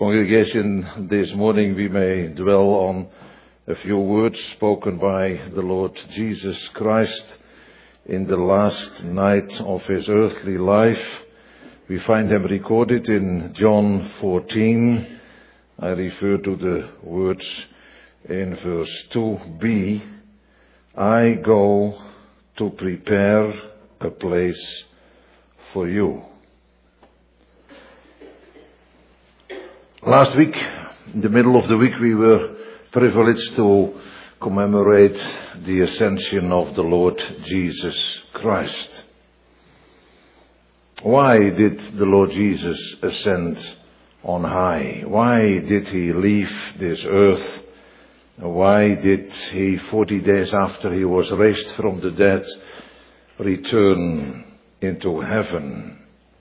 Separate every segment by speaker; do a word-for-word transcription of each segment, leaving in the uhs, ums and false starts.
Speaker 1: Congregation, this morning we may dwell on a few words spoken by the Lord Jesus Christ in the last night of his earthly life. We find them recorded in John fourteen. I refer to the words in verse two b. I go to prepare a place for you. Last week, in the middle of the week, we were privileged to commemorate the ascension of the Lord Jesus Christ. Why did the Lord Jesus ascend on high? Why did he leave this earth? Why did he, forty days after he was raised from the dead, return into heaven?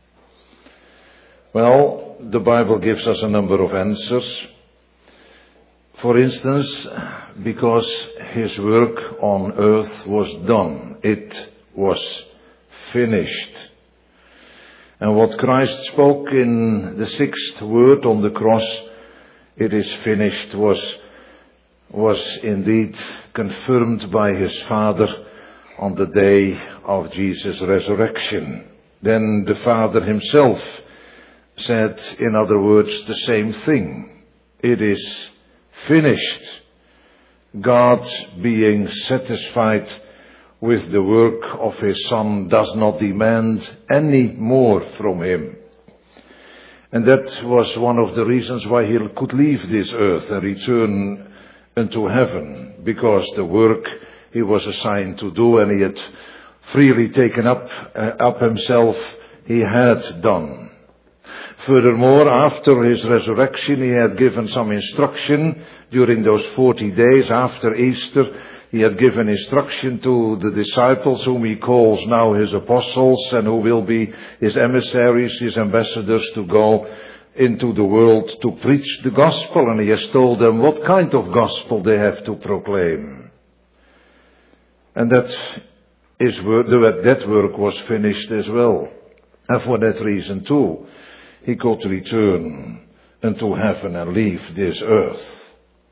Speaker 1: Well, the Bible gives us a number of answers. For instance, because his work on earth was done. It was finished. And what Christ spoke in the sixth word on the cross, it is finished, was, was indeed confirmed by his Father on the day of Jesus' resurrection. Then the Father himself said, in other words, the same thing. It is finished. God, being satisfied with the work of his Son, does not demand any more from him. And that was one of the reasons why he could leave this earth and return unto heaven, because the work he was assigned to do and he had freely taken up, uh, up himself, he had done. Furthermore, after his resurrection, he had given some instruction during those forty days after Easter. He had given instruction to the disciples, whom he calls now his apostles, and who will be his emissaries, his ambassadors, to go into the world to preach the gospel. And he has told them what kind of gospel they have to proclaim. And that is that work was finished as well. And for that reason too, he could return unto heaven and leave this earth.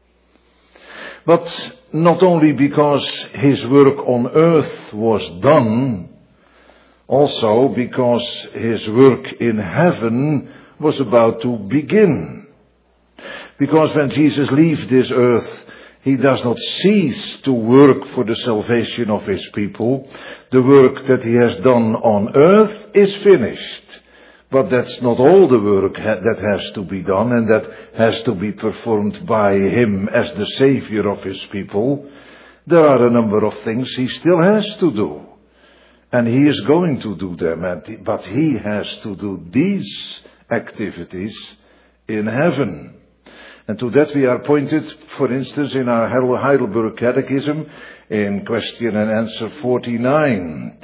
Speaker 1: But not only because his work on earth was done, also because his work in heaven was about to begin. Because when Jesus leaves this earth, he does not cease to work for the salvation of his people. The work that he has done on earth is finished. But that's not all the work ha- that has to be done and that has to be performed by him as the Savior of his people. There are a number of things he still has to do. And he is going to do them. And, but he has to do these activities in heaven. And to that we are pointed, for instance, in our Heidelberg Catechism, in question and answer forty-nine,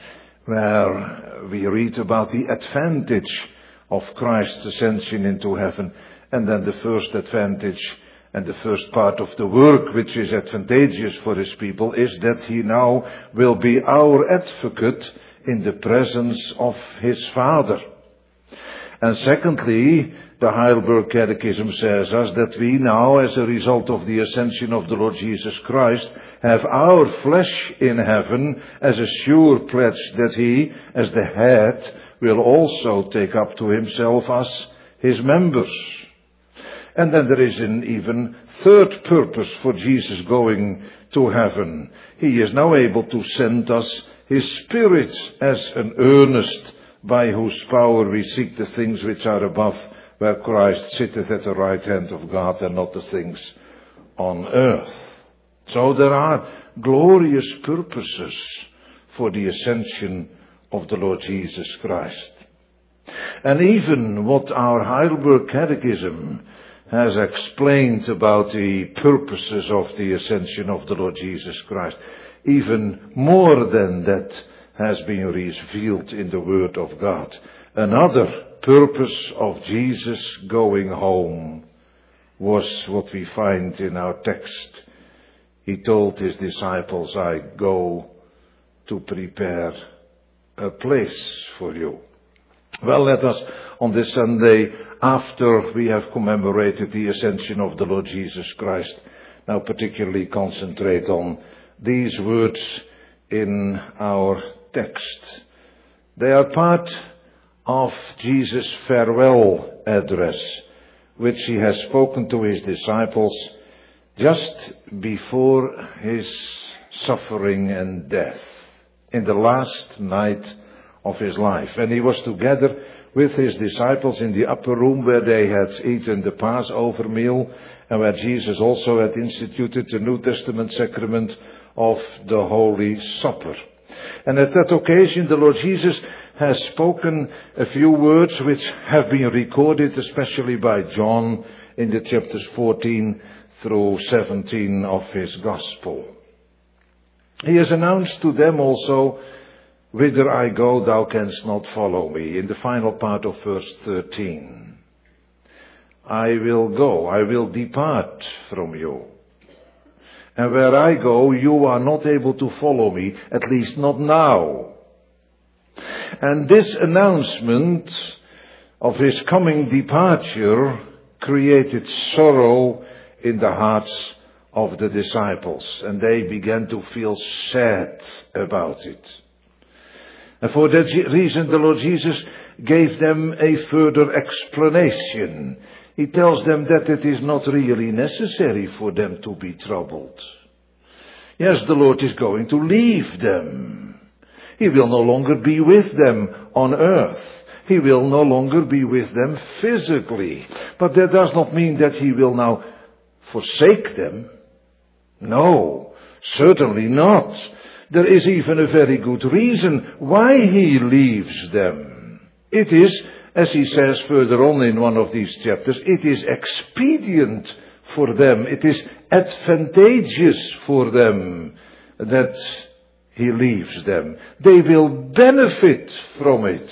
Speaker 1: where we read about the advantage of Christ's ascension into heaven. And then the first advantage and the first part of the work which is advantageous for his people is that he now will be our advocate in the presence of his Father. And secondly, the Heidelberg Catechism says us that we now, as a result of the ascension of the Lord Jesus Christ, have our flesh in heaven as a sure pledge that he, as the head, will also take up to himself us, his members. And then there is an even third purpose for Jesus going to heaven. He is now able to send us his Spirit as an earnest by whose power we seek the things which are above, where Christ sitteth at the right hand of God, and not the things on earth. So there are glorious purposes for the ascension of the Lord Jesus Christ. And even what our Heidelberg Catechism has explained about the purposes of the ascension of the Lord Jesus Christ, even more than that has been revealed in the Word of God. Another purpose of Jesus going home was what we find in our text. He told his disciples, I go to prepare a place for you. Well, let us, on this Sunday, after we have commemorated the ascension of the Lord Jesus Christ, now particularly concentrate on these words in our text. They are part of Jesus' farewell address, which he has spoken to his disciples just before his suffering and death, in the last night of his life. And he was together with his disciples in the upper room where they had eaten the Passover meal, and where Jesus also had instituted the New Testament sacrament of the Holy Supper. And at that occasion the Lord Jesus has spoken a few words which have been recorded especially by John in the chapters fourteen through seventeen of his Gospel. He has announced to them also, "Whither I go, thou canst not follow me," in the final part of verse thirteen. I will go, I will depart from you. And where I go, you are not able to follow me, at least not now. And this announcement of his coming departure created sorrow in the hearts of the disciples, and they began to feel sad about it. And for that reason the Lord Jesus gave them a further explanation. He tells them that it is not really necessary for them to be troubled. Yes, the Lord is going to leave them. He will no longer be with them on earth. He will no longer be with them physically. But that does not mean that he will now forsake them. No, certainly not. There is even a very good reason why he leaves them. It is, as he says further on in one of these chapters, it is expedient for them, it is advantageous for them that he leaves them. They will benefit from it.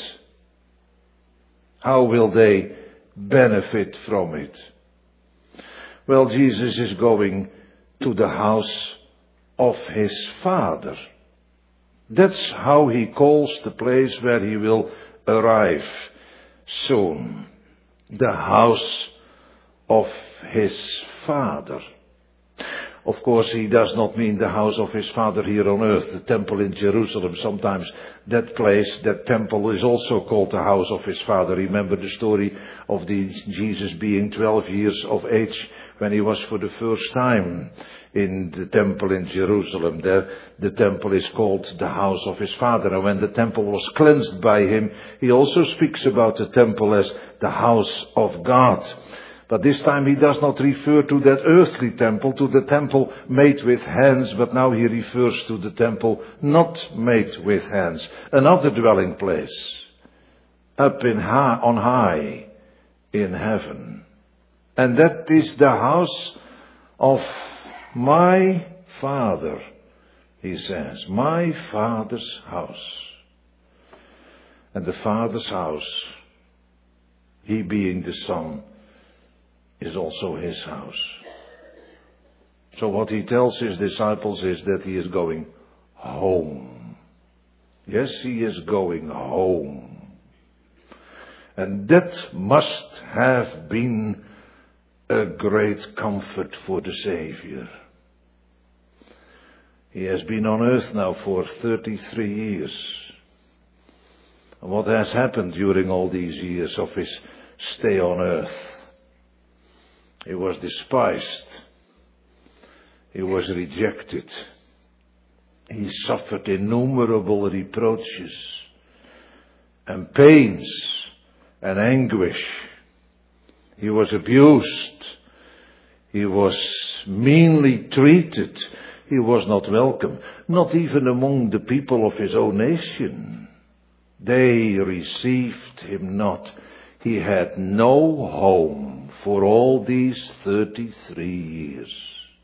Speaker 1: How will they benefit from it? Well, Jesus is going to the house of his Father. That's how he calls the place where he will arrive soon. The house of his Father. Of course, he does not mean the house of his Father here on earth, the temple in Jerusalem. Sometimes that place, that temple, is also called the house of his Father. Remember the story of the Jesus being twelve years of age when he was for the first time in the temple in Jerusalem. There, the temple is called the house of his Father. And when the temple was cleansed by him, he also speaks about the temple as the house of God. But this time he does not refer to that earthly temple, to the temple made with hands, but now he refers to the temple not made with hands. Another dwelling place, up in high, on high in heaven. And that is the house of my Father, he says. My Father's house. And the Father's house, he being the Son, is also his house. So what he tells his disciples is that he is going home. Yes, he is going home. And that must have been a great comfort for the Savior. He has been on earth now for thirty-three years. And what has happened during all these years of his stay on earth? He was despised. He was rejected. He suffered innumerable reproaches and pains and anguish. He was abused. He was meanly treated. He was not welcome, not even among the people of his own nation. They received him not. He had no home for all these thirty-three years.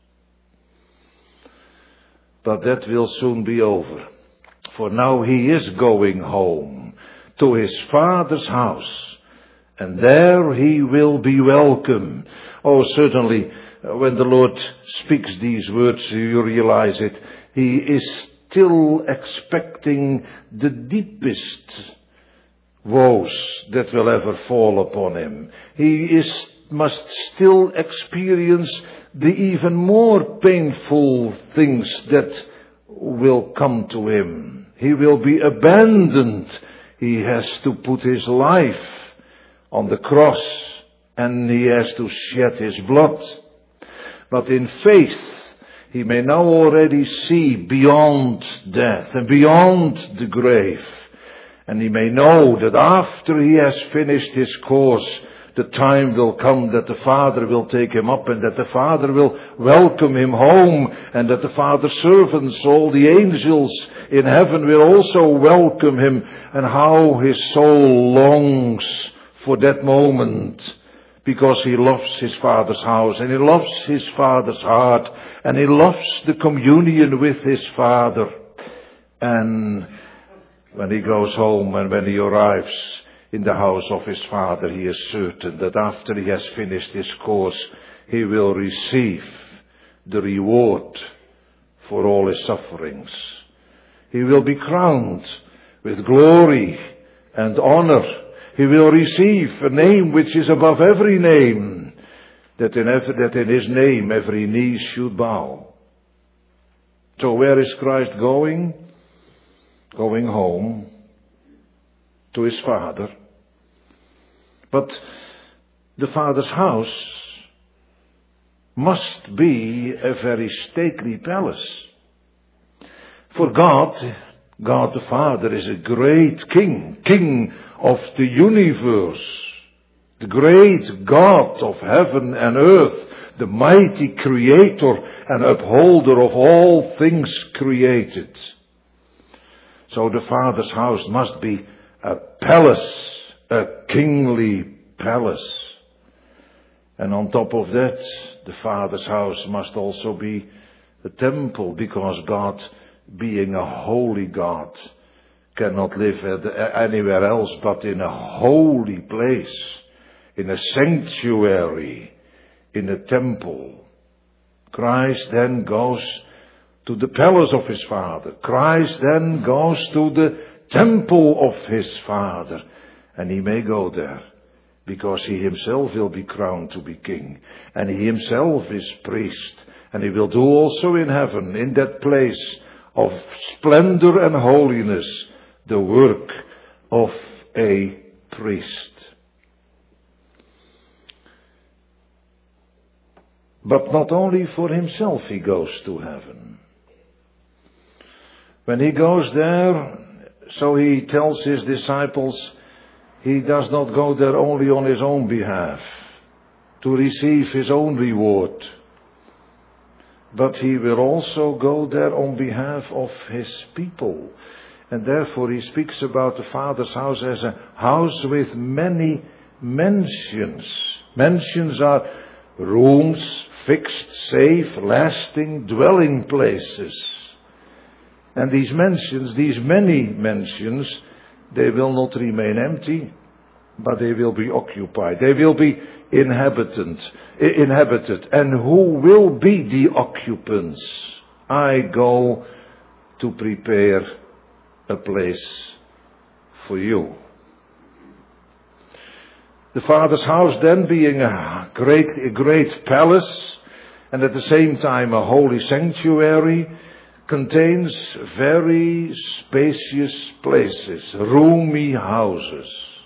Speaker 1: But that will soon be over. For now he is going home to his Father's house. And there he will be welcome. Oh, certainly, when the Lord speaks these words, you realize it. He is still expecting the deepest woes that will ever fall upon him. He is, must still experience the even more painful things that will come to him. He will be abandoned. He has to put his life on the cross and he has to shed his blood. But in faith, he may now already see beyond death and beyond the grave. And he may know that after he has finished his course, the time will come that the Father will take him up and that the Father will welcome him home and that the Father's servants, all the angels in heaven, will also welcome him, and how his soul longs for that moment, because he loves his Father's house and he loves his Father's heart and he loves the communion with his Father. And when he goes home and when he arrives in the house of his Father, he is certain that after he has finished his course, he will receive the reward for all his sufferings. He will be crowned with glory and honor. He will receive a name which is above every name, that in, every, that in his name every knee should bow. So where is Christ going? Going home to his Father. But the Father's house must be a very stately palace. For God, God the Father is a great King, King of the universe, the great God of heaven and earth, the mighty Creator and upholder of all things created. So the Father's house must be a palace, a kingly palace. And on top of that, the Father's house must also be a temple, because God, being a holy God, cannot live anywhere else but in a holy place, in a sanctuary, in a temple. Christ then goes to the palace of his Father. Christ then goes to the temple of his Father. And he may go there because he himself will be crowned to be king. And he himself is priest. And he will do also in heaven, in that place of splendor and holiness, the work of a priest. But not only for himself he goes to heaven. When he goes there, so he tells his disciples, he does not go there only on his own behalf, to receive his own reward, but he will also go there on behalf of his people. And therefore he speaks about the Father's house as a house with many mansions. Mansions are rooms, fixed, safe, lasting dwelling places. And these mansions, these many mansions, they will not remain empty, but they will be occupied. They will be inhabited. inhabited. And who will be the occupants? I go to prepare a place for you. The Father's house then, being a great, a great palace, and at the same time a holy sanctuary, contains very spacious places, roomy houses.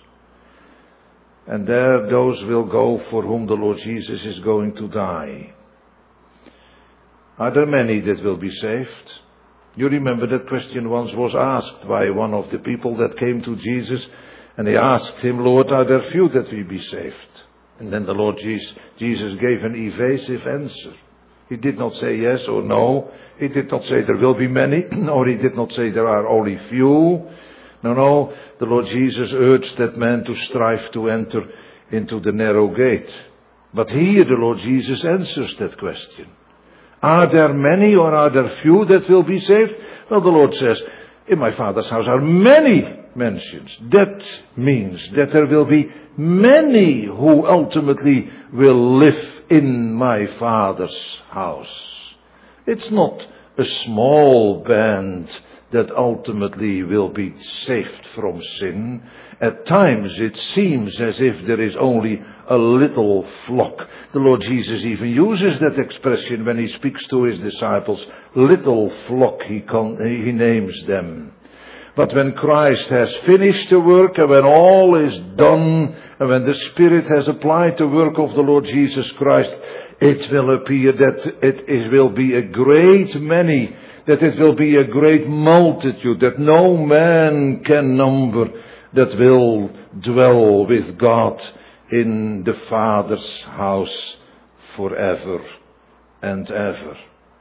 Speaker 1: And there those will go for whom the Lord Jesus is going to die. Are there many that will be saved? You remember that question once was asked by one of the people that came to Jesus, and they asked him, Lord, are there few that will be saved? And then the Lord Jesus, Jesus gave an evasive answer. He did not say yes or no. He did not say there will be many. Or he did not say there are only few. No, no. The Lord Jesus urged that man to strive to enter into the narrow gate. But here the Lord Jesus answers that question. Are there many or are there few that will be saved? Well, the Lord says, in my Father's house are many mansions. That means that there will be many who ultimately will live in my Father's house. It's not a small band that ultimately will be saved from sin. At times it seems as if there is only a little flock. The Lord Jesus even uses that expression when he speaks to his disciples. Little flock, he, con- he names them. But when Christ has finished the work, and when all is done, and when the Spirit has applied the work of the Lord Jesus Christ, it will appear that it, it will be a great many, that it will be a great multitude, that no man can number, that will dwell with God in the Father's house forever and ever.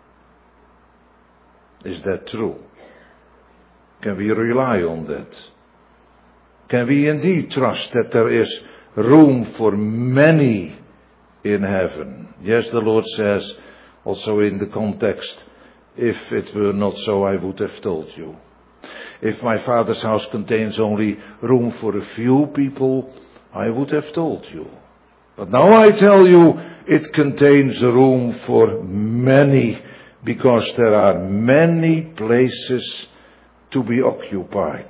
Speaker 1: Is that true? Can we rely on that? Can we indeed trust that there is room for many in heaven? Yes, the Lord says, also in the context, if it were not so, I would have told you. If my Father's house contains only room for a few people, I would have told you. But now I tell you, it contains room for many, because there are many places to be occupied.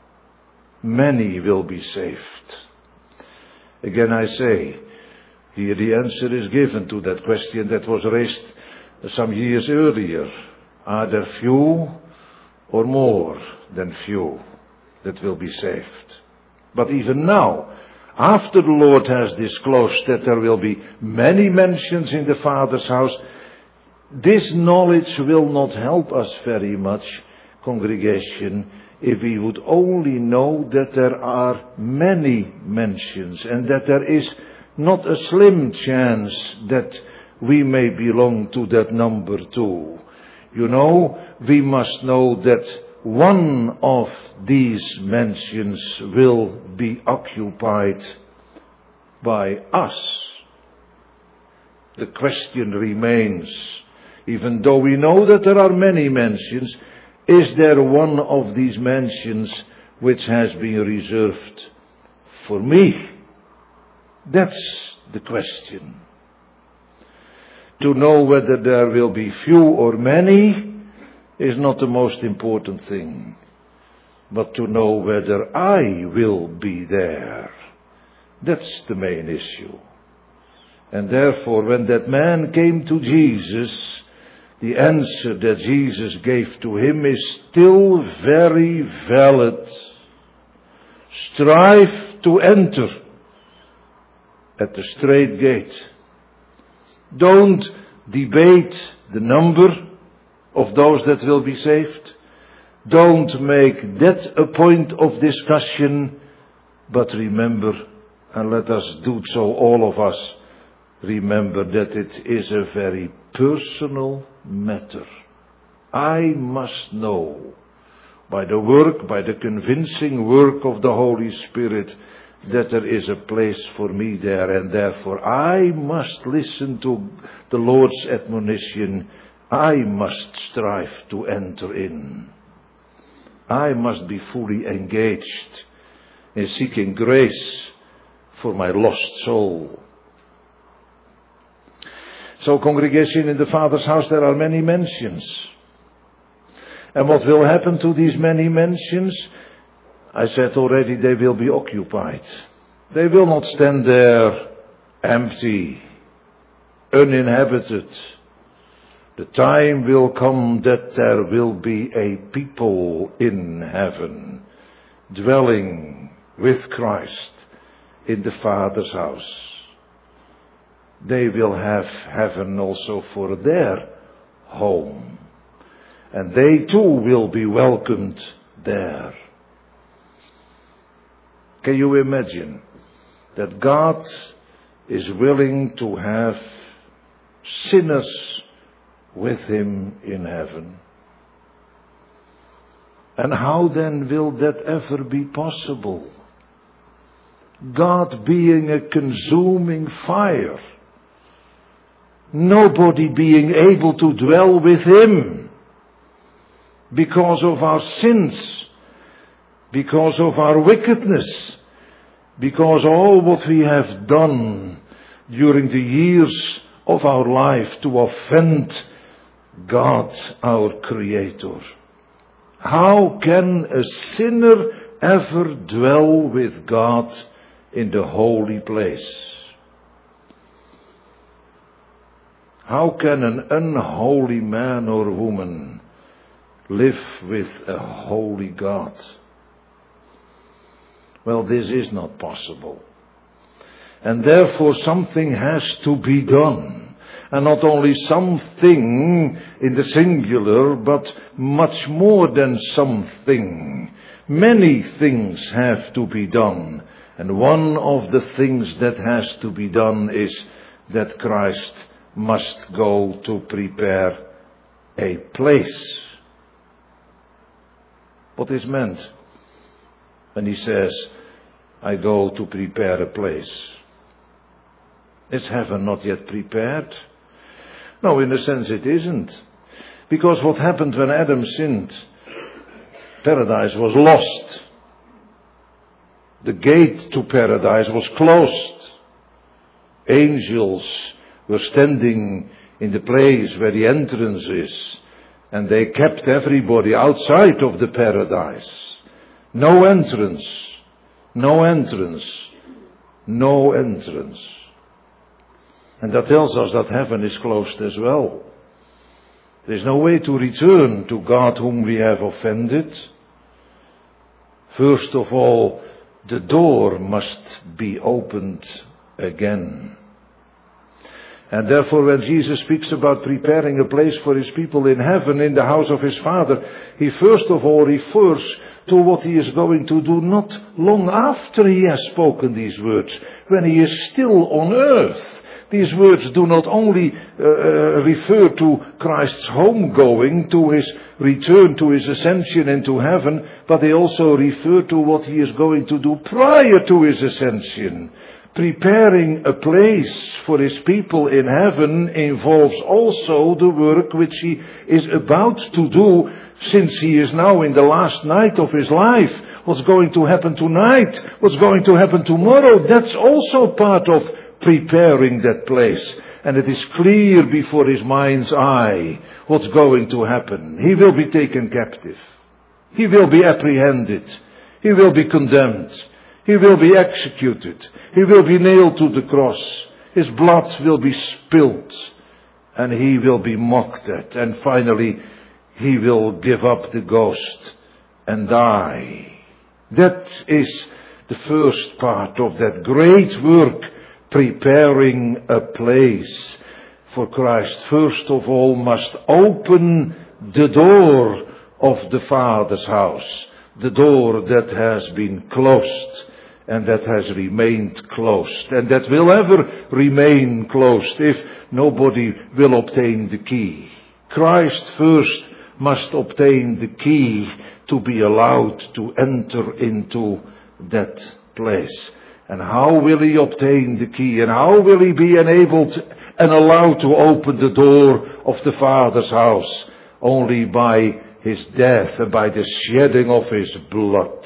Speaker 1: Many will be saved. Again I say, here the answer is given to that question that was raised some years earlier. Are there few or more than few that will be saved? But even now, after the Lord has disclosed that there will be many mansions in the Father's house, this knowledge will not help us very much, congregation, if we would only know that there are many mansions and that there is not a slim chance that we may belong to that number too. You know, we must know that one of these mansions will be occupied by us. The question remains, even though we know that there are many mansions, is there one of these mansions which has been reserved for me? That's the question. To know whether there will be few or many is not the most important thing, but to know whether I will be there. That's the main issue. And therefore, when that man came to Jesus, the answer that Jesus gave to him is still very valid. Strive to enter at the straight gate. Don't debate the number of those that will be saved. Don't make that a point of discussion, but remember, and let us do so, all of us, remember that it is a very personal matter. I must know, by the work, by the convincing work of the Holy Spirit, that there is a place for me there, and therefore I must listen to the Lord's admonition. I must strive to enter in. I must be fully engaged in seeking grace for my lost soul. So, congregation, in the Father's house there are many mansions. And what will happen to these many mansions? I said already, they will be occupied. They will not stand there empty, uninhabited. The time will come that there will be a people in heaven, dwelling with Christ in the Father's house. They will have heaven also for their home. And they too will be welcomed there. Can you imagine that God is willing to have sinners with him in heaven? And how then will that ever be possible? God being a consuming fire, nobody being able to dwell with him because of our sins, because of our wickedness, because all what we have done during the years of our life to offend God, our Creator. How can a sinner ever dwell with God in the holy place? How can an unholy man or woman live with a holy God? Well, this is not possible. And therefore something has to be done. And not only something in the singular, but much more than something. Many things have to be done. And one of the things that has to be done is that Christ must go to prepare a place. What is meant when he says, I go to prepare a place? Is heaven not yet prepared? No, in a sense it isn't. Because what happened when Adam sinned? Paradise was lost. The gate to paradise was closed. Angels were standing in the place where the entrance is, and they kept everybody outside of the paradise. No entrance. No entrance. No entrance. And that tells us that heaven is closed as well. There is no way to return to God whom we have offended. First of all, the door must be opened again. And therefore, when Jesus speaks about preparing a place for his people in heaven, in the house of his Father, he first of all refers to what he is going to do not long after he has spoken these words, when he is still on earth. These words do not only uh, refer to Christ's homegoing, to his return, to his ascension into heaven, but they also refer to what he is going to do prior to his ascension. Preparing a place for his people in heaven involves also the work which he is about to do, since he is now in the last night of his life. What's going to happen tonight? What's going to happen tomorrow? That's also part of preparing that place. And it is clear before his mind's eye what's going to happen. He will be taken captive. He will be apprehended. He will be condemned. He will be executed. He will be nailed to the cross. His blood will be spilt. And he will be mocked at. And finally, he will give up the ghost and die. That is the first part of that great work, preparing a place for Christ. First of all, must open the door of the Father's house. The door that has been closed. And that has remained closed. And that will ever remain closed if nobody will obtain the key. Christ first must obtain the key to be allowed to enter into that place. And how will he obtain the key? And how will he be enabled and allowed to open the door of the Father's house? Only by his death and by the shedding of his blood.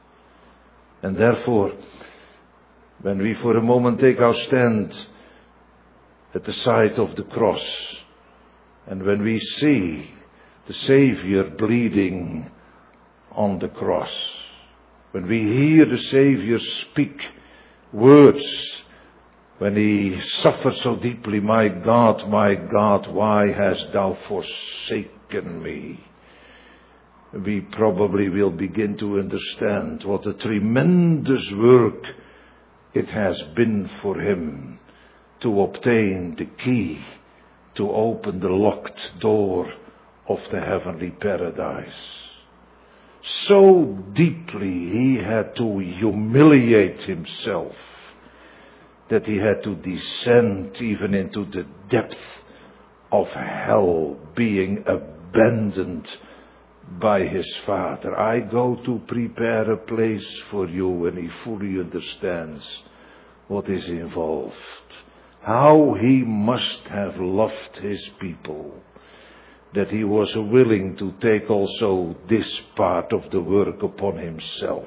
Speaker 1: And therefore, when we for a moment take our stand at the side of the cross, and when we see the Savior bleeding on the cross, when we hear the Savior speak words, when he suffers so deeply, my God, my God, why hast thou forsaken me? We probably will begin to understand what a tremendous work it has been for him to obtain the key to open the locked door of the heavenly paradise. So deeply he had to humiliate himself that he had to descend even into the depth of hell, being abandoned by his Father. I go to prepare a place for you, and he fully understands what is involved. How he must have loved his people, that he was willing to take also this part of the work upon himself.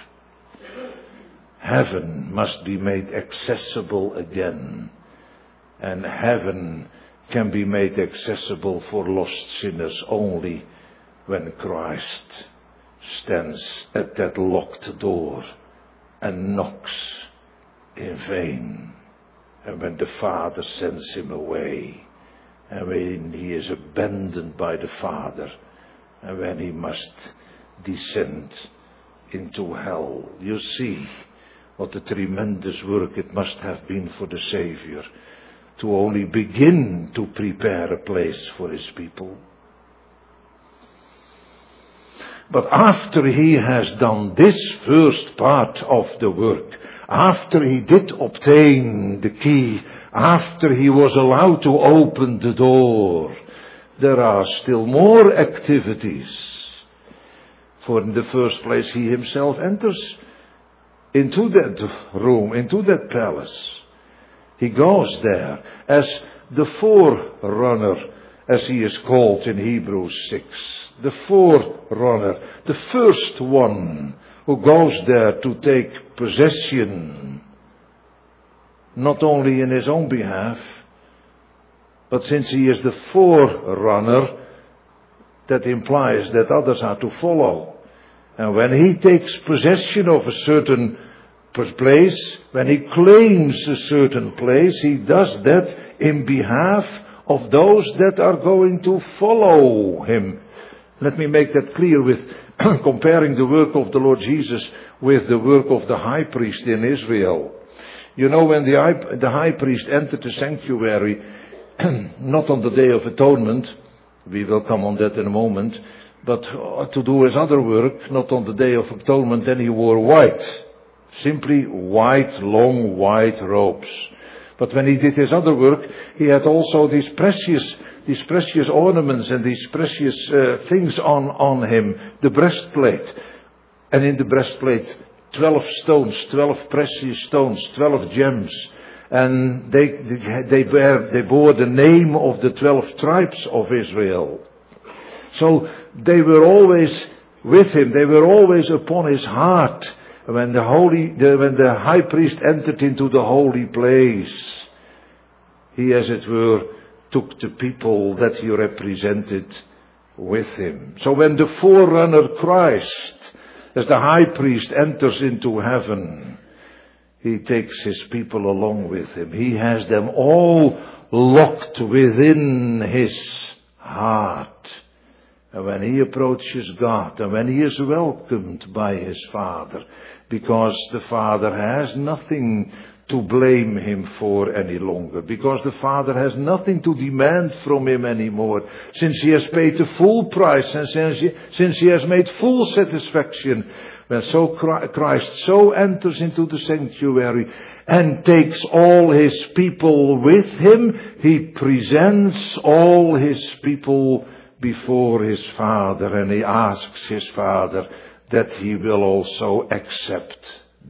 Speaker 1: Heaven must be made accessible again, and heaven can be made accessible for lost sinners only when Christ stands at that locked door and knocks in vain, and when the Father sends him away, and when he is abandoned by the Father, and when he must descend into hell. You see what a tremendous work it must have been for the Savior to only begin to prepare a place for his people. But after he has done this first part of the work, after he did obtain the key, after he was allowed to open the door, there are still more activities. For in the first place, he himself enters into that room, into that palace. He goes there as the forerunner, as he is called in Hebrews six. The forerunner, the first one who goes there to take possession, not only in his own behalf, but since he is the forerunner, that implies that others are to follow. And when he takes possession of a certain place, when he claims a certain place, he does that in behalf of those that are going to follow him. Let me make that clear with comparing the work of the Lord Jesus with the work of the high priest in Israel. You know, when the high, the high priest entered the sanctuary, not on the Day of Atonement, we will come on that in a moment, but to do his other work, not on the Day of Atonement, then he wore white. Simply white, long white robes. But when he did his other work, he had also these precious, these precious ornaments and these precious uh, things on, on him. The breastplate. And in the breastplate, twelve stones, twelve precious stones, twelve gems. And they, they, bear, they bore the name of the twelve tribes of Israel. So they were always with him. They were always upon his heart. When the holy, the, when the high priest entered into the holy place, he, as it were, took the people that he represented with him. So when the forerunner Christ, as the high priest, enters into heaven, he takes his people along with him. He has them all locked within his heart. And when he approaches God, and when he is welcomed by his Father, because the Father has nothing to blame him for any longer, because the Father has nothing to demand from him anymore, since he has paid the full price, and since he, since he has made full satisfaction, when so Christ so enters into the sanctuary and takes all his people with him, he presents all his people before his Father, and he asks his Father that he will also accept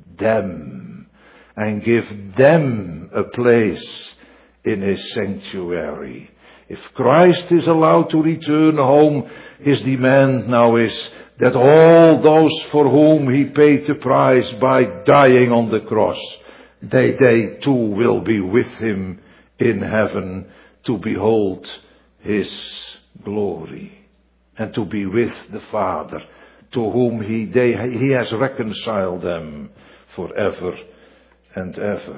Speaker 1: them and give them a place in his sanctuary. If Christ is allowed to return home, his demand now is that all those for whom he paid the price by dying on the cross, they, they too will be with him in heaven to behold his glory and to be with the Father, to whom he, they, he has reconciled them forever and ever.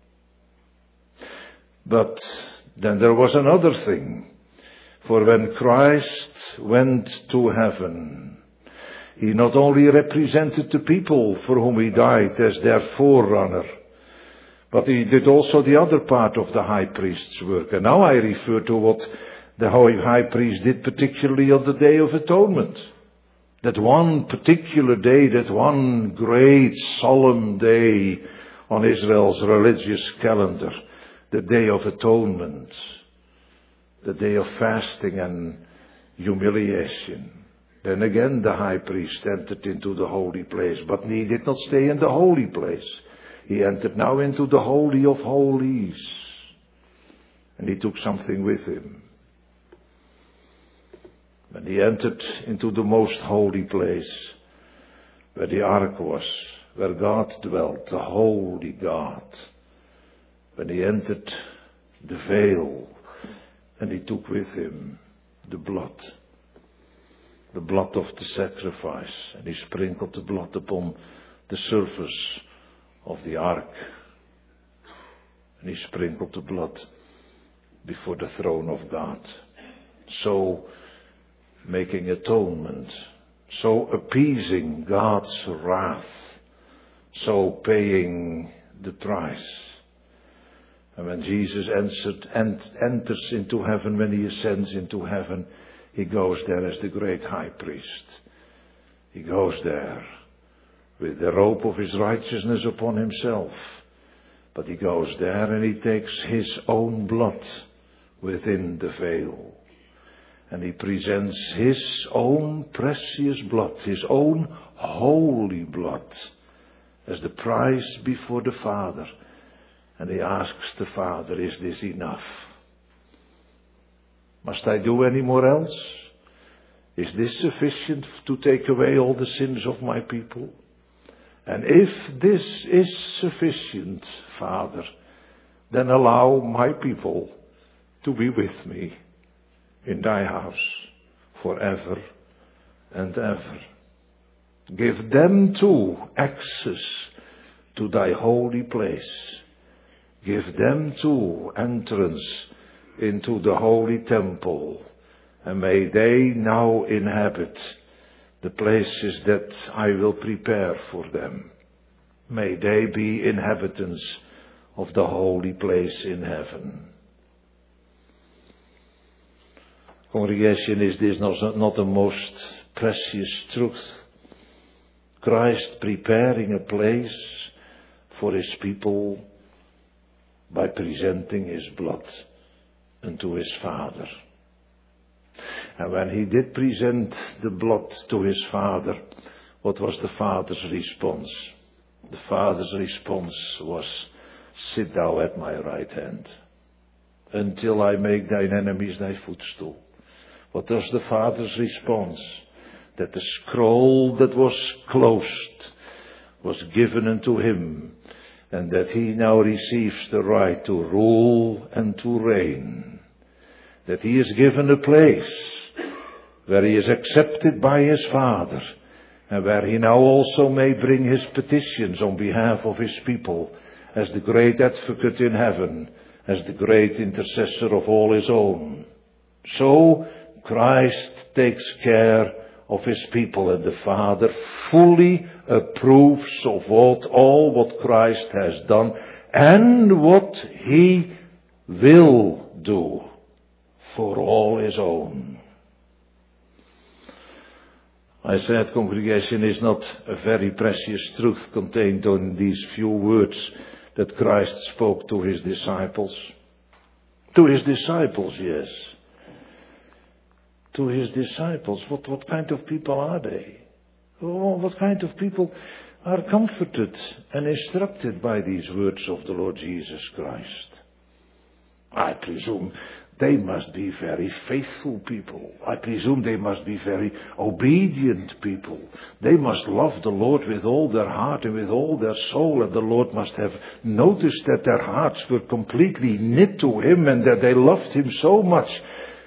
Speaker 1: But then there was another thing. For when Christ went to heaven, he not only represented the people for whom he died as their forerunner, but he did also the other part of the high priest's work. And now I refer to what the high priest did particularly on the Day of Atonement. That one particular day, that one great solemn day on Israel's religious calendar, the Day of Atonement, the day of fasting and humiliation. Then again the high priest entered into the holy place, but he did not stay in the holy place. He entered now into the Holy of Holies, and he took something with him. When he entered into the most holy place, where the ark was, where God dwelt, the holy God, when he entered the veil, and he took with him the blood. the blood of the sacrifice, and he sprinkled the blood upon the surface of the ark, and he sprinkled the blood before the throne of God, so making atonement, so appeasing God's wrath, so paying the price. And when Jesus entered, enters into heaven, when he ascends into heaven, he goes there as the great high priest. He goes there with the robe of his righteousness upon himself. But he goes there and he takes his own blood within the veil. And he presents his own precious blood, his own holy blood, as the price before the Father. And he asks the Father, is this enough? Must I do any more else? Is this sufficient to take away all the sins of my people? And if this is sufficient, Father, then allow my people to be with me in thy house forever and ever. Give them too access to thy holy place. Give them too entrance into the holy temple, and may they now inhabit the places that I will prepare for them. May they be inhabitants of the holy place in heaven. Congregation, is this not a most precious truth? Christ preparing a place for his people by presenting his blood unto his Father. And when he did present the blood to his Father, what was the Father's response? The Father's response was, sit thou at my right hand, until I make thine enemies thy footstool. What was the Father's response? That the scroll that was closed was given unto him, and that he now receives the right to rule and to reign. That he is given a place where he is accepted by his Father, and where he now also may bring his petitions on behalf of his people, as the great advocate in heaven, as the great intercessor of all his own. So Christ takes care of his people, and the Father fully approves of what, all what Christ has done and what he will do for all his own. I said, congregation, is not a very precious truth contained in these few words that Christ spoke to his disciples. To his disciples, yes. To his disciples. What, what kind of people are they? Oh, what kind of people are comforted and instructed by these words of the Lord Jesus Christ? I presume they must be very faithful people. I presume they must be very obedient people. They must love the Lord with all their heart and with all their soul, and the Lord must have noticed that their hearts were completely knit to him and that they loved him so much.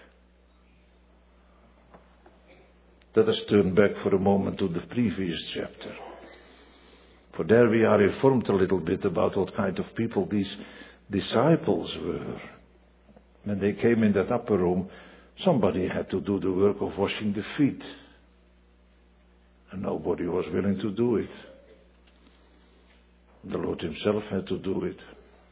Speaker 1: Let us turn back for a moment to the previous chapter. For there we are informed a little bit about what kind of people these disciples were. When they came in that upper room, somebody had to do the work of washing the feet. And nobody was willing to do it. The Lord himself had to do it.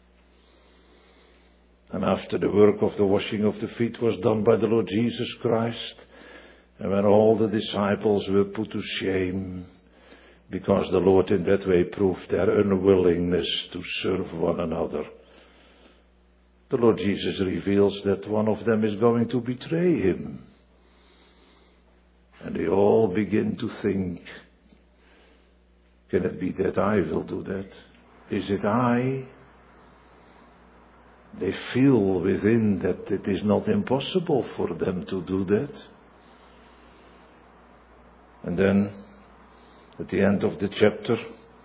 Speaker 1: And after the work of the washing of the feet was done by the Lord Jesus Christ, and when all the disciples were put to shame, because the Lord in that way proved their unwillingness to serve one another, the Lord Jesus reveals that one of them is going to betray him. And they all begin to think, can it be that I will do that? Is it I? They feel within that it is not impossible for them to do that. And then, at the end of the chapter,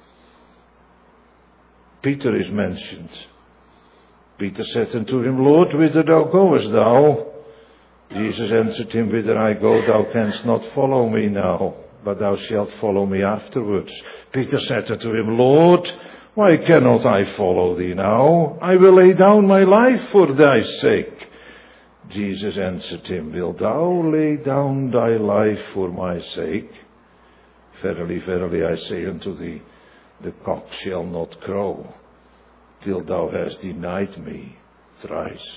Speaker 1: Peter is mentioned. Peter said unto him, Lord, whither thou goest thou? Jesus answered him, Whither I go, thou canst not follow me now, but thou shalt follow me afterwards. Peter said unto him, Lord, why cannot I follow thee now? I will lay down my life for thy sake. Jesus answered him, Wilt thou lay down thy life for my sake? Verily, verily, I say unto thee, the cock shall not crow till thou hast denied me thrice.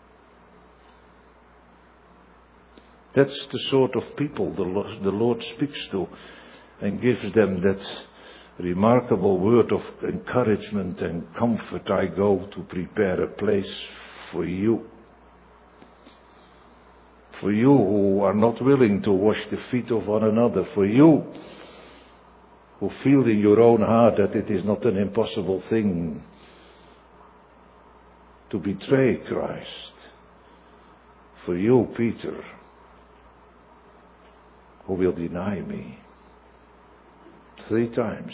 Speaker 1: That's the sort of people the Lord, the Lord speaks to and gives them that remarkable word of encouragement and comfort. I go to prepare a place for you. For you who are not willing to wash the feet of one another. For you who feel in your own heart that it is not an impossible thing to betray Christ. For you, Peter, who will deny me three times.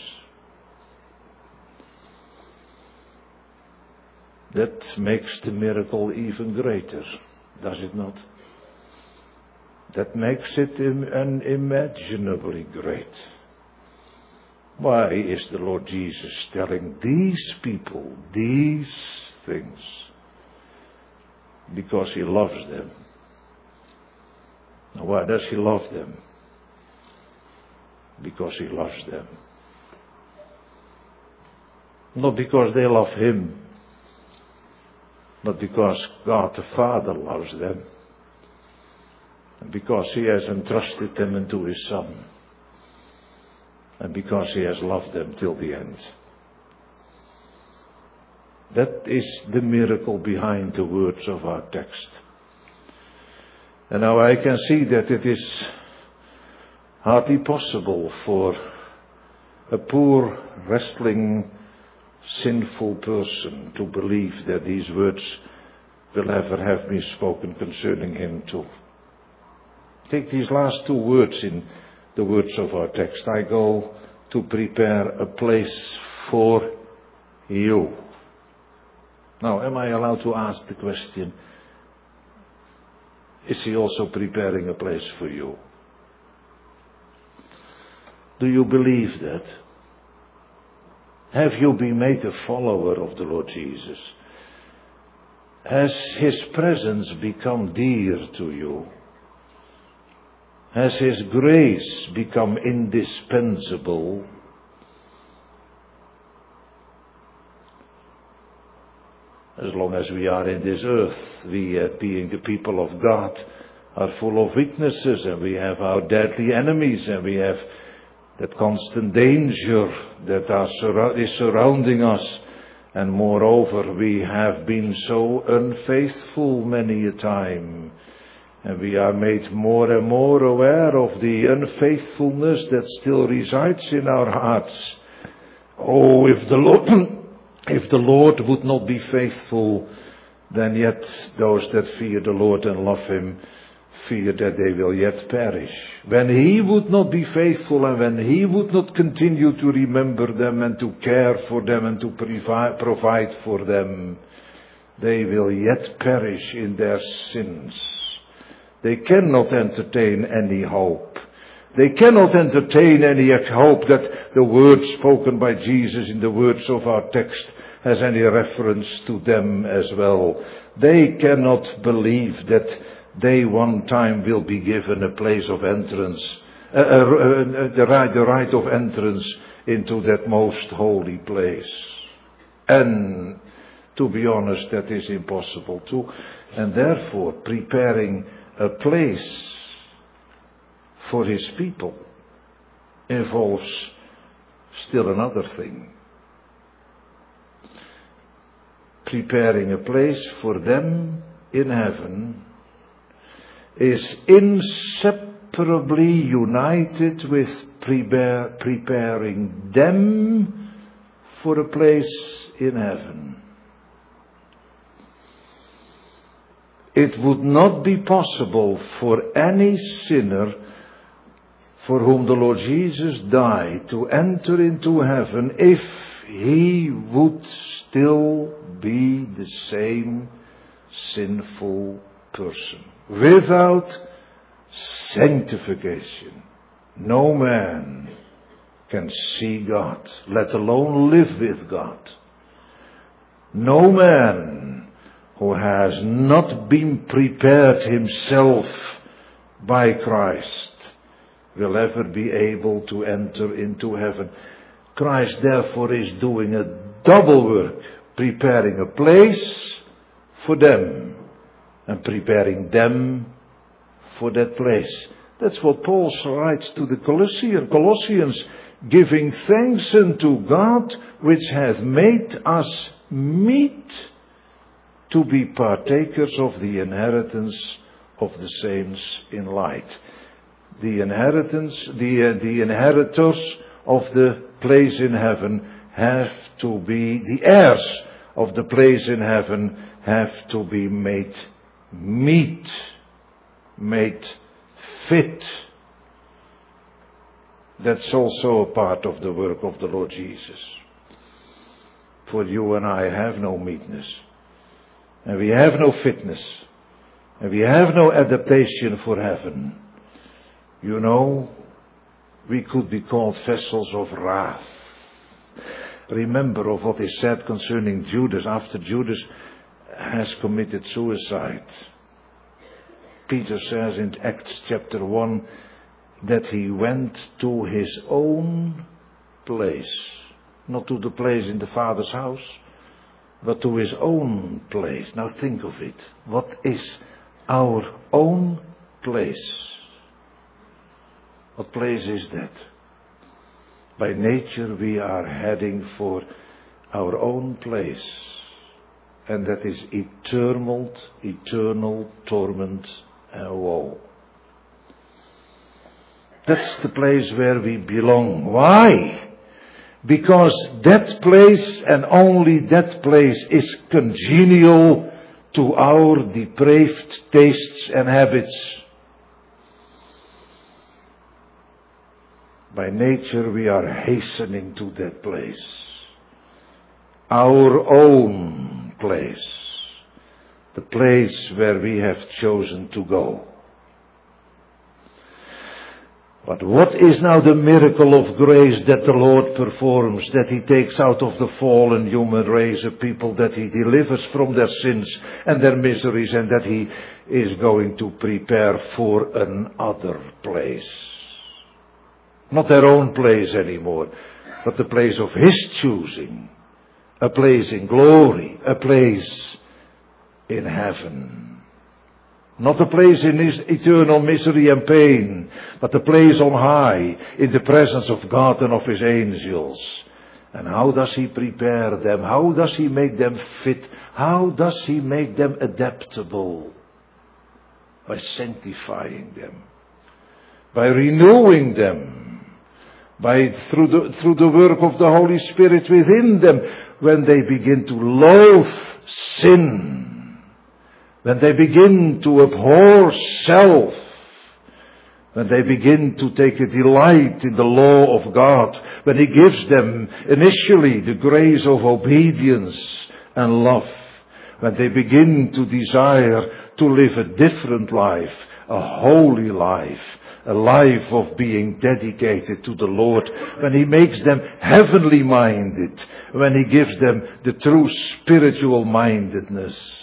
Speaker 1: That makes the miracle even greater, does it not? That makes it unimaginably great. Why is the Lord Jesus telling these people these things? Because he loves them. Now, why does he love them? Because he loves them. Not because they love him, but because God the Father loves them. And because he has entrusted them into his Son. And because he has loved them till the end. That is the miracle behind the words of our text. And now I can see that it is hardly possible for a poor, wrestling, sinful person to believe that these words will ever have been spoken concerning him too. Take these last two words in the words of our text. I go to prepare a place for you. Now, am I allowed to ask the question, is he also preparing a place for you? Do you believe that? Have you been made a follower of the Lord Jesus? Has his presence become dear to you? Has his grace become indispensable? As long as we are in this earth, we, uh, being the people of God, are full of weaknesses, and we have our deadly enemies, and we have that constant danger that are sur- is surrounding us. And moreover, we have been so unfaithful many a time. And we are made more and more aware of the unfaithfulness that still resides in our hearts. Oh, if the Lord, if the Lord would not be faithful, then yet those that fear the Lord and love him fear that they will yet perish. When he would not be faithful, and when he would not continue to remember them and to care for them and to provi- provide for them, they will yet perish in their sins. They cannot entertain any hope. They cannot entertain any hope that the word spoken by Jesus in the words of our text has any reference to them as well. They cannot believe that they one time will be given a place of entrance, uh, uh, uh, the, right, the right of entrance into that most holy place. And to be honest, that is impossible too. And therefore, preparing a place for his people involves still another thing. Preparing a place for them in heaven is inseparably united with prepare, preparing them for a place in heaven. It would not be possible for any sinner for whom the Lord Jesus died to enter into heaven if he would still be the same sinful person. Without sanctification, no man can see God, let alone live with God. No man who has not been prepared himself by Christ will ever be able to enter into heaven. Christ therefore is doing a double work, preparing a place for them and preparing them for that place. That's what Paul writes to the Colossians, Colossians, giving thanks unto God which hath made us meet to be partakers of the inheritance of the saints in light. The inheritance, the, uh, the inheritors of the place in heaven have to be, the heirs of the place in heaven have to be made meet, made fit. That's also a part of the work of the Lord Jesus. For you and I have no meekness, and we have no fitness, and we have no adaptation for heaven. You know, we could be called vessels of wrath. Remember of what is said concerning Judas after Judas has committed suicide. Peter says in Acts chapter one that he went to his own place. Not to the place in the Father's house, but to his own place. Now think of it. What is our own place? What place is that? By nature we are heading for our own place. And that is eternal, eternal torment and woe. That's the place where we belong. Why? Because that place and only that place is congenial to our depraved tastes and habits. By nature we are hastening to that place. Our own place. The place where we have chosen to go. But what is now the miracle of grace that the Lord performs, that He takes out of the fallen human race a people, that He delivers from their sins and their miseries, and that He is going to prepare for another place. Not their own place anymore, but the place of His choosing. A place in glory, a place in heaven. Not a place in his eternal misery and pain, but a place on high, in the presence of God and of His angels. And how does He prepare them? How does He make them fit? How does He make them adaptable? By sanctifying them. By renewing them. By through the, through the work of the Holy Spirit within them, when they begin to loathe sin. When they begin to abhor self, when they begin to take a delight in the law of God, when He gives them initially the grace of obedience and love, when they begin to desire to live a different life, a holy life, a life of being dedicated to the Lord, when He makes them heavenly minded, when He gives them the true spiritual mindedness.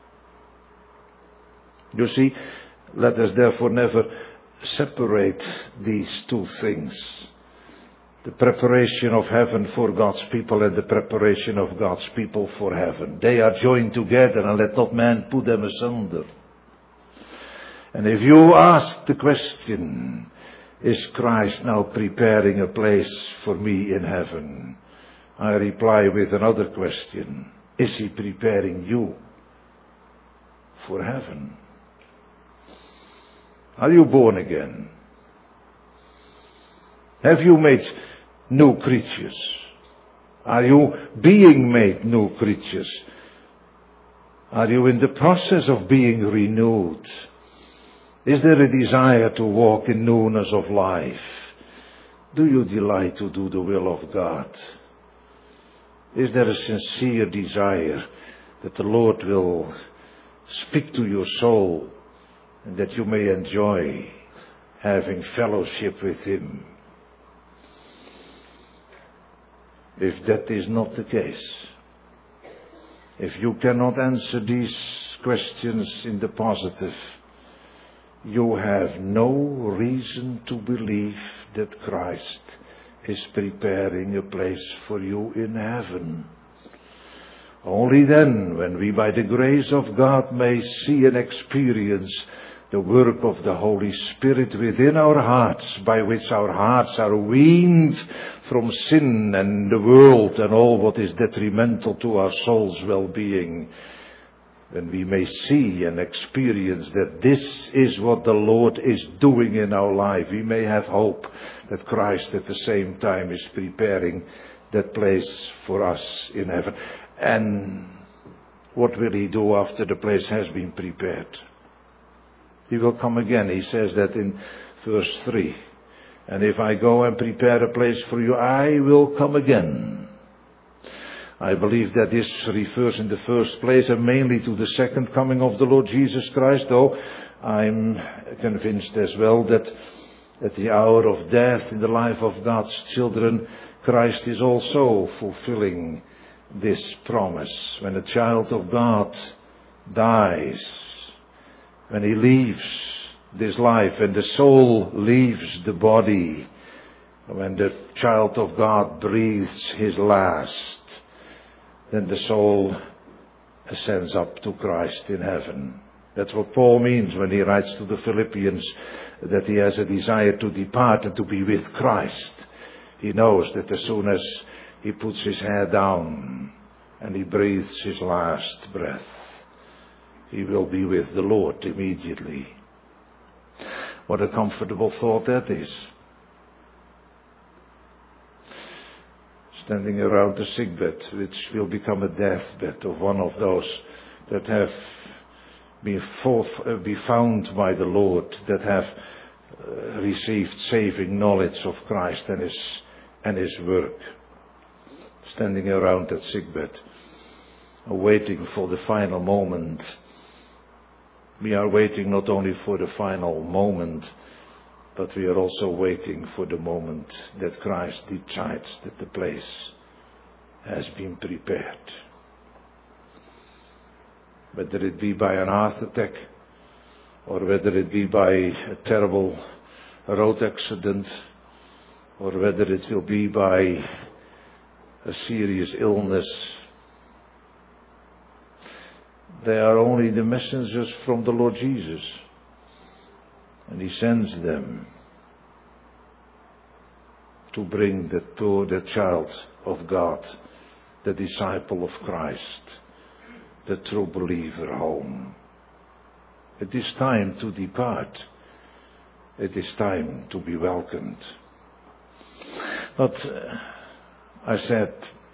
Speaker 1: You see, let us therefore never separate these two things. The preparation of heaven for God's people and the preparation of God's people for heaven. They are joined together, and let not man put them asunder. And if you ask the question, is Christ now preparing a place for me in heaven? I reply with another question. Is He preparing you for heaven? Are you born again? Have you made new creatures? Are you being made new creatures? Are you in the process of being renewed? Is there a desire to walk in newness of life? Do you delight to do the will of God? Is there a sincere desire that the Lord will speak to your soul, and that you may enjoy having fellowship with Him. If that is not the case, if you cannot answer these questions in the positive, you have no reason to believe that Christ is preparing a place for you in heaven. Only then, when we by the grace of God may see and experience the work of the Holy Spirit within our hearts, by which our hearts are weaned from sin and the world and all what is detrimental to our soul's well-being, when we may see and experience that this is what the Lord is doing in our life, we may have hope that Christ at the same time is preparing that place for us in heaven. And what will He do after the place has been prepared? He will come again. He says that in verse three. And if I go and prepare a place for you, I will come again. I believe that this refers in the first place and mainly to the second coming of the Lord Jesus Christ, though I'm convinced as well that at the hour of death in the life of God's children, Christ is also fulfilling this promise. When a child of God dies, when he leaves this life and the soul leaves the body, when the child of God breathes his last, then the soul ascends up to Christ in heaven. That's what Paul means when he writes to the Philippians that he has a desire to depart and to be with Christ. He knows that as soon as he puts his head down and he breathes his last breath, he will be with the Lord immediately. What a comfortable thought that is. Standing around the sickbed, which will become a deathbed of one of those that have been, forth, uh, be found by the Lord, that have uh, received saving knowledge of Christ and His, and His work. Standing around that sickbed, waiting for the final moment. We are waiting not only for the final moment, but we are also waiting for the moment that Christ decides that the place has been prepared. Whether it be by an heart attack, or whether it be by a terrible road accident, or whether it will be by a serious illness, they are only the messengers from the Lord Jesus. And He sends them to bring that poor, that child of God, the disciple of Christ, the true believer home. It is time to depart. It is time to be welcomed. But uh, I said,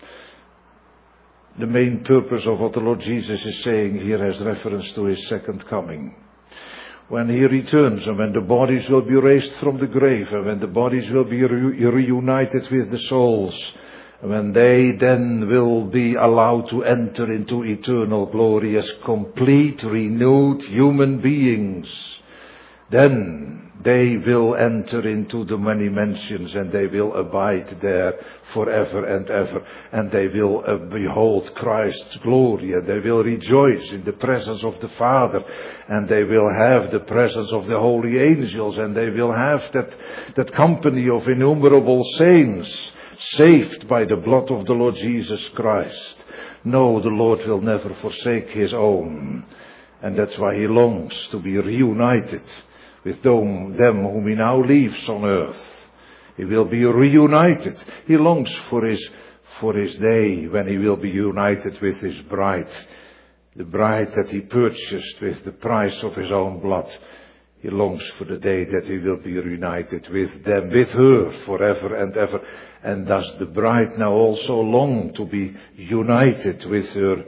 Speaker 1: the main purpose of what the Lord Jesus is saying here has reference to His second coming. When He returns and when the bodies will be raised from the grave and when the bodies will be re- reunited with the souls, when they then will be allowed to enter into eternal glory as complete, renewed human beings, then they will enter into the many mansions and they will abide there forever and ever. And they will uh, behold Christ's glory and they will rejoice in the presence of the Father. And they will have the presence of the holy angels and they will have that, that company of innumerable saints saved by the blood of the Lord Jesus Christ. No, the Lord will never forsake His own. And that's why He longs to be reunited with them, them whom He now leaves on earth. He will be reunited. He longs for his, for his day when He will be united with His bride. The bride that He purchased with the price of His own blood. He longs for the day that He will be reunited with them, with her forever and ever. And does the bride now also long to be united with her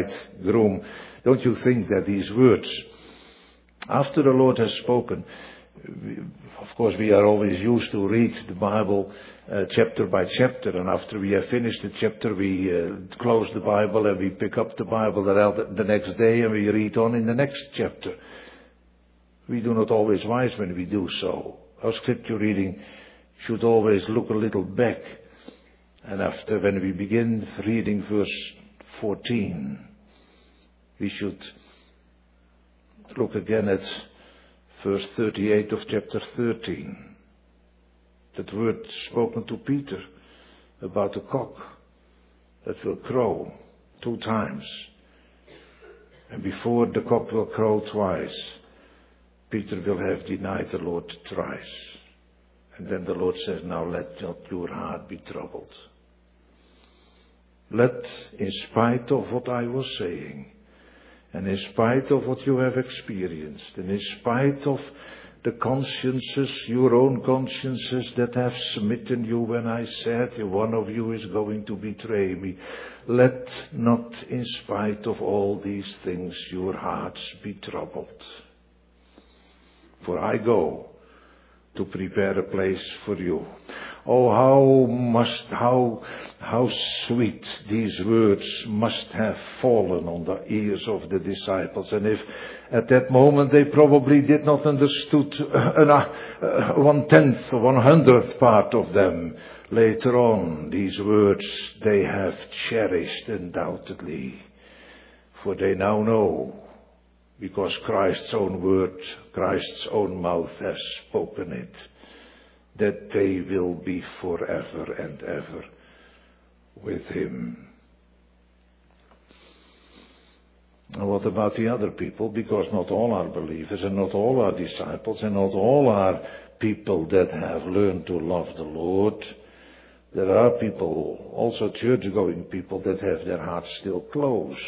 Speaker 1: bridegroom? Don't you think that these words, after the Lord has spoken, we, of course, we are always used to read the Bible uh, chapter by chapter, and after we have finished the chapter, we uh, close the Bible and we pick up the Bible the, the next day and we read on in the next chapter. We do not always wise when we do so. Our scripture reading should always look a little back, and after, when we begin reading verse fourteen, we should look again at verse thirty-eight of chapter thirteen. That word spoken to Peter about the cock that will crow two times. And before the cock will crow twice, Peter will have denied the Lord thrice. And then the Lord says, now let not your heart be troubled. Let, in spite of what I was saying, and in spite of what you have experienced, and in spite of the consciences, your own consciences that have smitten you when I said, one of you is going to betray me, let not, in spite of all these things, your hearts be troubled. For I go to prepare a place for you. Oh, how must, how, how sweet these words must have fallen on the ears of the disciples. And if at that moment they probably did not understood uh, one tenth or one hundredth part of them, later on these words they have cherished undoubtedly. For they now know, because Christ's own word, Christ's own mouth has spoken it, that they will be forever and ever with Him. And what about the other people? Because not all are believers and not all are disciples and not all are people that have learned to love the Lord. There are people, also church-going people, that have their hearts still closed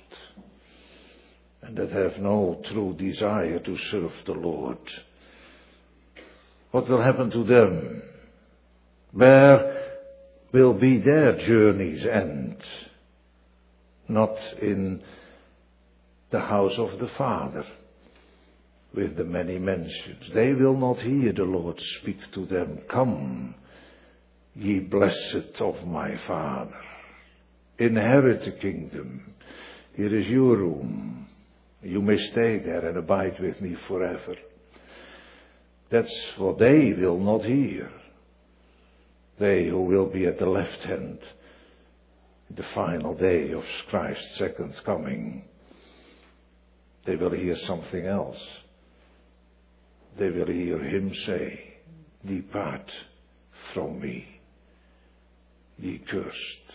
Speaker 1: and that have no true desire to serve the Lord. What will happen to them? Where will be their journey's end? Not in the house of the Father, with the many mansions. They will not hear the Lord speak to them, come, ye blessed of my Father, inherit the kingdom. Here is your room. You may stay there and abide with me forever. That's what they will not hear. They who will be at the left hand, the final day of Christ's second coming, they will hear something else. They will hear Him say, depart from me, ye cursed.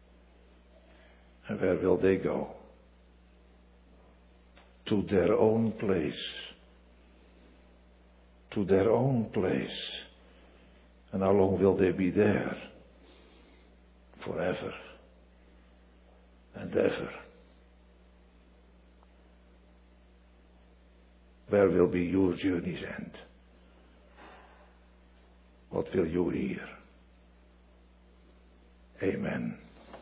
Speaker 1: And where will they go? To their own place. To their own place. And how long will they be there? Forever and ever. Where will be your journey's end? What will you hear? Amen.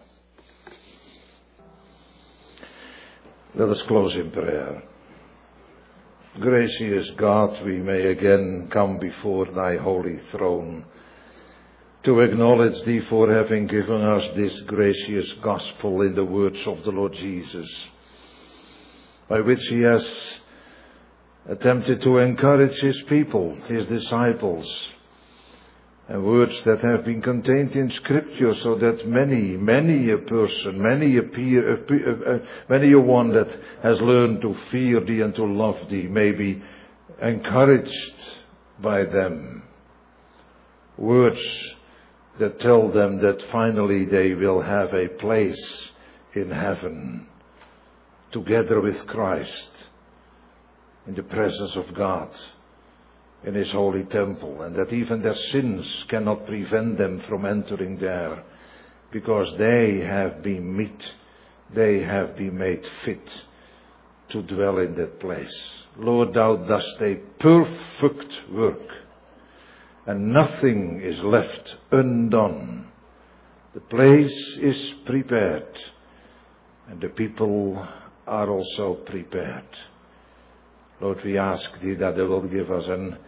Speaker 1: Let us close in prayer. Gracious God, we may again come before Thy holy throne to acknowledge Thee for having given us this gracious gospel in the words of the Lord Jesus, by which He has attempted to encourage His people, His disciples, and words that have been contained in Scripture, so that many, many a person, many a peer, a peer, uh, many a one that has learned to fear Thee and to love Thee may be encouraged by them. Words that tell them that finally they will have a place in heaven, together with Christ, in the presence of God, in His holy temple, and that even their sins cannot prevent them from entering there, because they have been meet, they have been made fit to dwell in that place. Lord, Thou dost a perfect work, and nothing is left undone. The place is prepared, and the people are also prepared. Lord, we ask Thee that Thou wilt give us an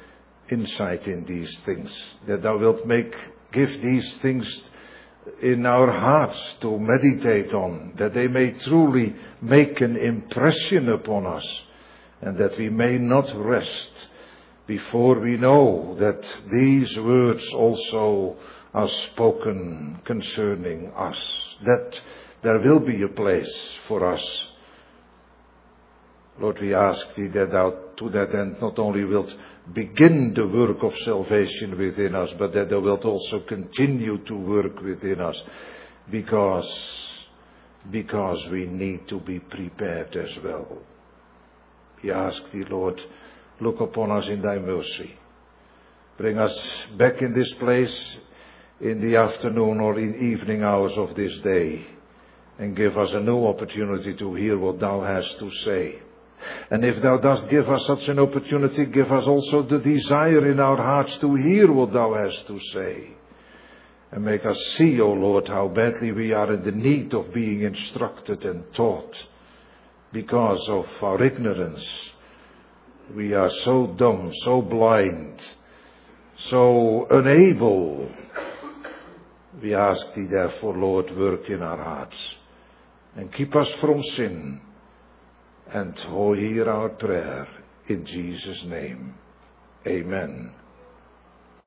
Speaker 1: insight in these things, that thou wilt make, give these things in our hearts to meditate on, that they may truly make an impression upon us, and that we may not rest before we know that these words also are spoken concerning us, that there will be a place for us. Lord, we ask thee that thou to that end not only wilt begin the work of salvation within us, but that thou wilt also continue to work within us, because, because we need to be prepared as well. We ask thee, Lord, look upon us in thy mercy. Bring us back in this place in the afternoon or in evening hours of this day, and give us a new opportunity to hear what thou hast to say. And if thou dost give us such an opportunity, give us also the desire in our hearts to hear what thou hast to say. And make us see, O Lord, how badly we are in the need of being instructed and taught. Because of our ignorance, we are so dumb, so blind, so unable. We ask thee therefore, Lord, work in our hearts and keep us from sin. And hear our prayer in Jesus' name. Amen.